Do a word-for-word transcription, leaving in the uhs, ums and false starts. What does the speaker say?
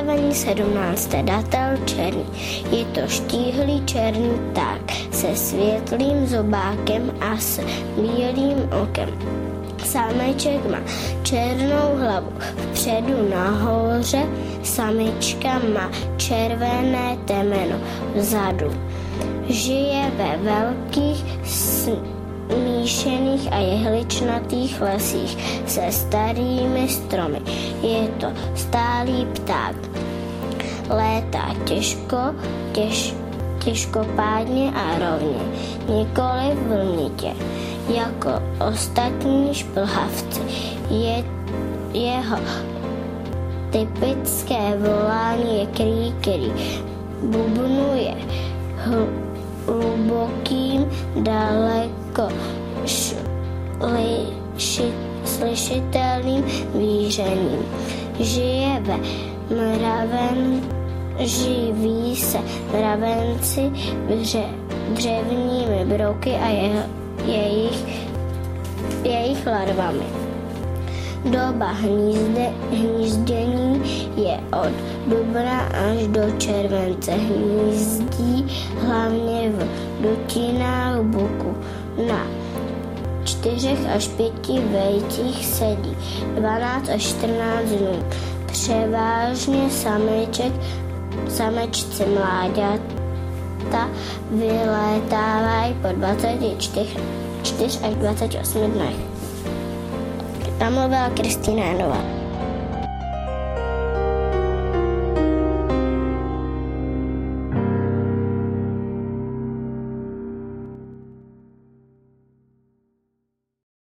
Představení sedmnácté Datel černý. Je to štíhlý černý pták se světlým zobákem a s bílým okem. Sameček má černou hlavu vpředu nahoře, samička má červené temeno vzadu. Žije ve velkých smíšených a jehličnatých lesích se starými stromy. Je to stálý pták. Létá těžko, těž, těžkopádně a rovně, nikoli vlnitě, jako ostatní šplhavci. Je, jeho typické volání je krý, krý. Bubnuje hlubokým, daleko šli, slyšitelným vířením. Žije ve mraven, živí se mravenci, dře, dřevními brouky a je, jejich, jejich larvami. Doba hnízde, hnízdění je od dubna až do července. Hnízdí hlavně v dutinách buku. Na čtyřech až pěti vejcích sedí dvanáct až čtrnáct dnů. Převážně sameček, samečci mláďata vylétávají po dvaceti čtyřech až dvaceti osmi dnech. Tam mluvila Kristýna Janová.